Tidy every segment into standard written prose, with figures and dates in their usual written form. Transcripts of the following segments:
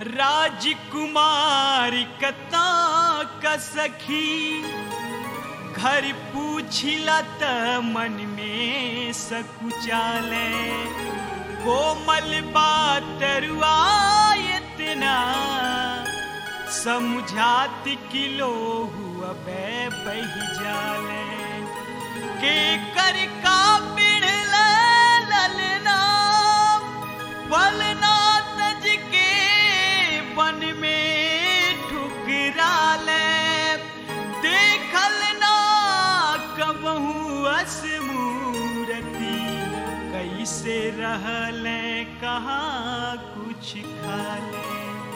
राजकुमारी कता का सखी घर पूछिला त मन में सकुचाले कोमल बातरुआ इतना समझात किलो हुआ बही जाले के कर का पिड़ ललना पलना तज के बन में ठुकराले देखल ना कबहू असमूरती कैसे रहले कहाँ कुछ खाले।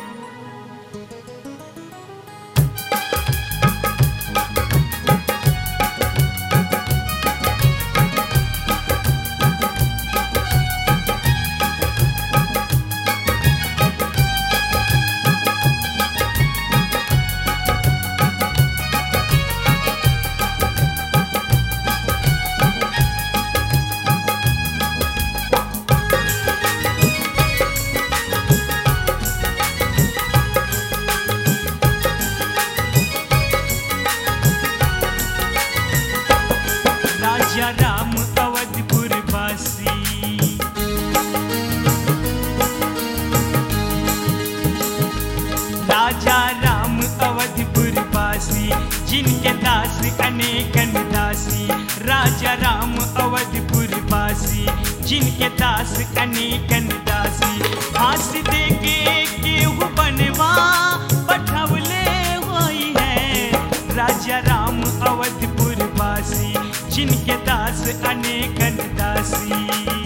राजा राम अवधपुर वासी राजा राम अवधपुर वासी जिनके दास अनेकन दासी राजा राम अवधपुर वासी जिनके दास अनेकन दासी फांस दे के केहू बनवा पठवले होई है राजा राम अवधपुर वासी जिनके दास अनेकन दासी।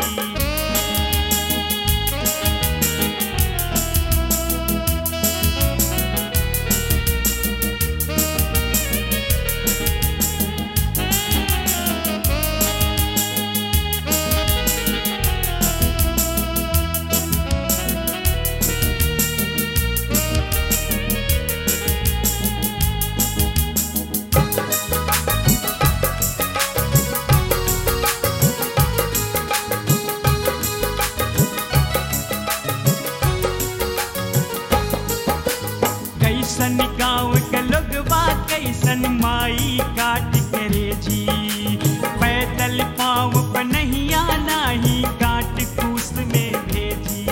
कैसन गाँव के लोगवा कैसन माई काट करे जी पैदल पाँव पर नहीं आना ही काट कूस में भेजी।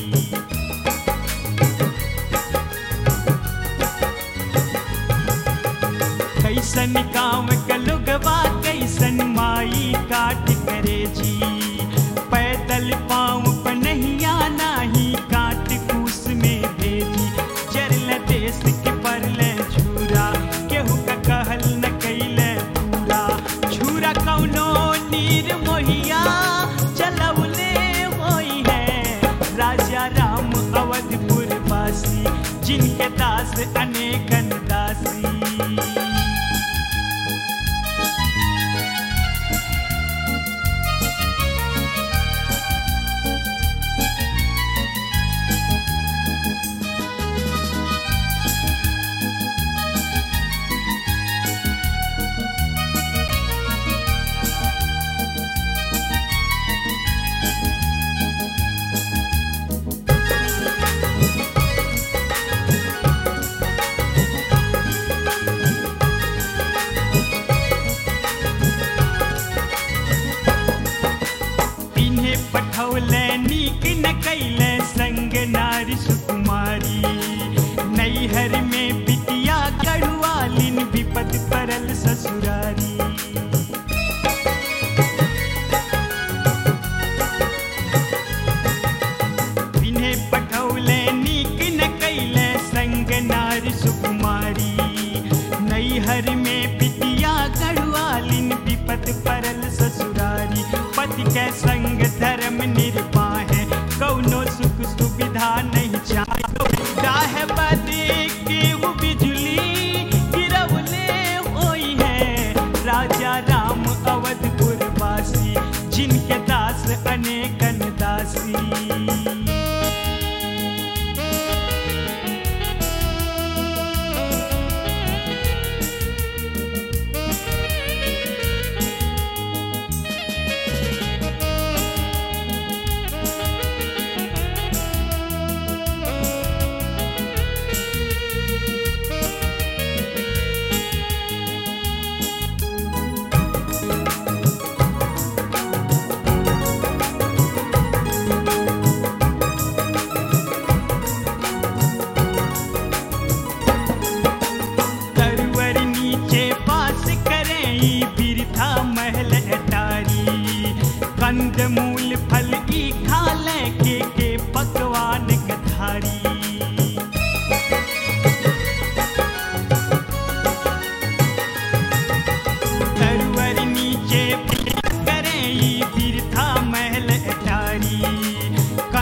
कैसन गाँव के लोगवा कैसन माई काट करे जी पैदल पाँव पर नहीं आना ही काट कूस में भेजी। देश के परले छुरा केहू का कहल न कैले पूरा छुरा कौनो नीर मोहिया चलौले होई है राजा राम अवधपुर वासी जिनके दास अनेकन दासी। पठौले नीक न कैले संग नारी सुकुमारी नैहर में बिटिया गढ़वालिन विपद परल ससुरारी। इन्हें पठौले नीक न कैले संग नारी सुकुमारी नैहर में बिटिया गढ़वालिन विपद परल ससुरारी। पति के संग धर्म निर्वाह है कौनो सुख सुविधा नहीं चाहे डाह बदे के वो बिजली गिरवले होई है राजा राम अवधपुर वासी जिनके दास अनेकन दासी।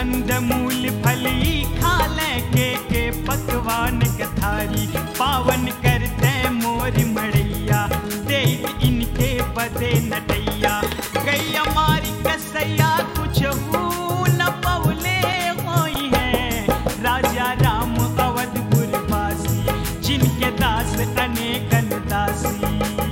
कंदमूल फली खा ले के पकवान कथारी पावन करते मोर मड़ैया दे इनके बदे नटैया गैया मारी कसैया कुछ न पवले होई है राजा राम अवधपुर वासी जिनके दास अनेकन दासी।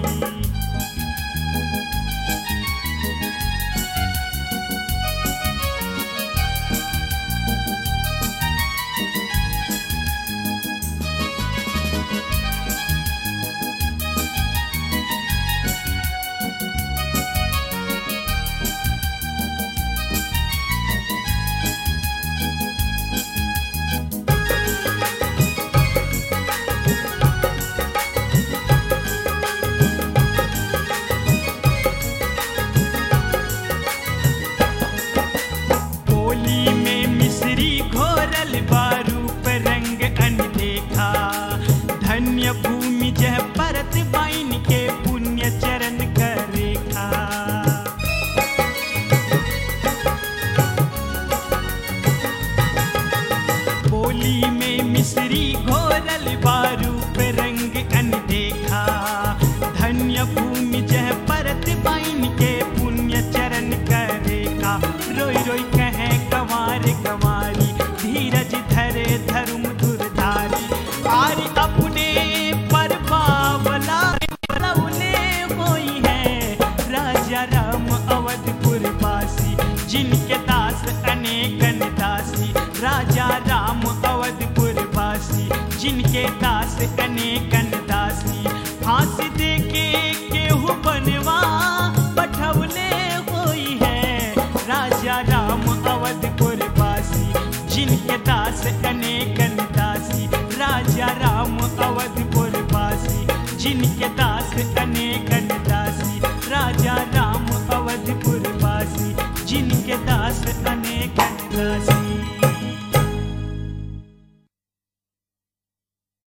धन्य भूमि जह परत बाइन के पुण्य चरण करेखा बोली में मिश्री घोरल बारूप रंग अनदेखा धन्य भूमि जह परत बाइन के पुण्य चरण करेखा रोई रोई कहे कंवार कंवारी धीरज धरे धर्म धुरधारी आरी अपने पर बावला बलौले होई है राजा राम अवधपुर वासी जिनके दास अनेकन दासी राजा राम अवधपुर वासी जिनके दास अनेकन दासी फांसी दे के केहू बनवा पठवले होई है राजा राम अवधपुर वासी जिनके दास अनेकन दासी राजा राम अवधपुर वासी जिनके दास अनेकन दासी राजा राम अवधपुर वासी जिनके दास अनेकन दासी।